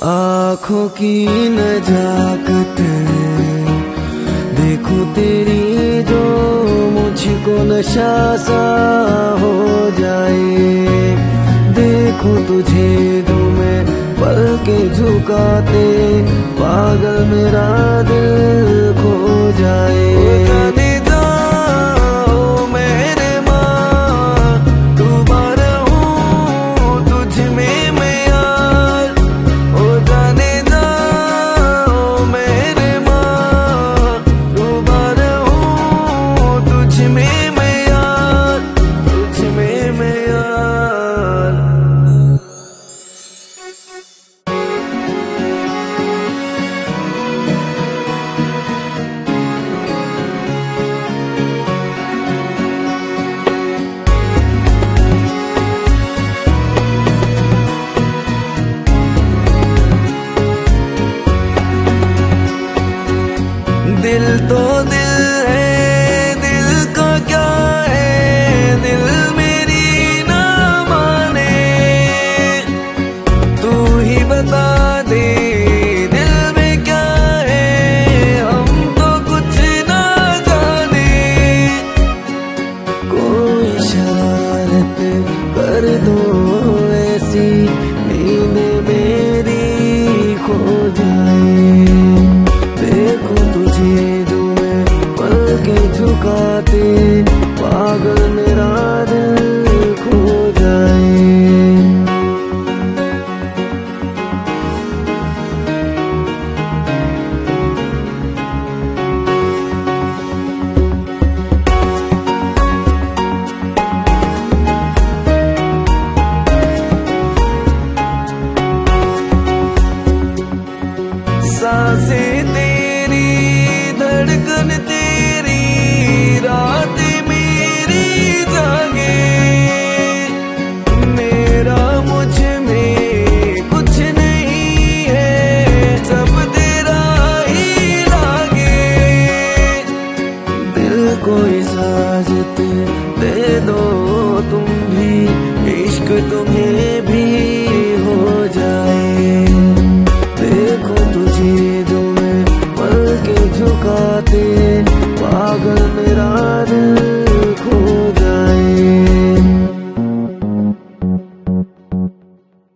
आँखों की नजाकत देखूं तेरी जो मुझको नशा सा हो जाए। देखूं तुझे जो मैं पल के झुकाते पागल मेरा दिल खो जाए। दिल तो दिल है, दिल का क्या है, दिल मेरी ना माने। तू ही बता दे दिल में क्या है, हम तो कुछ ना जाने। कोई शरारत कर दो ऐसी नींद मेरी खो जाए। देखो तुझे जो मैं पल के झुकाते पागल मेरा दिल खो जाए। सांसें तेरी, धड़कन तेरी, रात